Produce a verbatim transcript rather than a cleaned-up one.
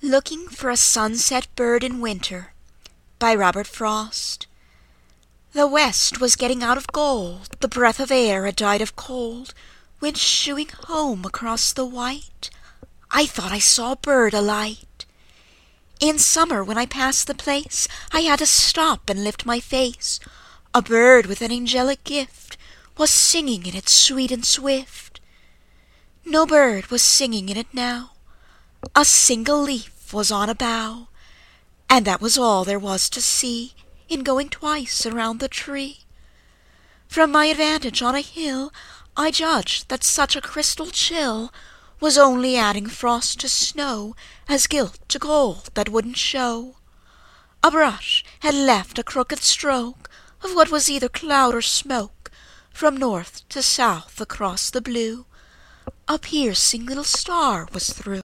Looking for a Sunset Bird in Winter by Robert Frost. The west was getting out of gold, the breath of air had died of cold, when shooing home across the white, I thought I saw a bird alight. In summer when I passed the place, I had to stop and lift my face. A bird with an angelic gift was singing in it sweet and swift. No bird was singing in it now. A single leaf was on a bough, and that was all there was to see in going twice around the tree. From my advantage on a hill, I judged that such a crystal chill was only adding frost to snow, as gilt to gold that wouldn't show. A brush had left a crooked stroke of what was either cloud or smoke, from north to south across the blue. A piercing little star was through.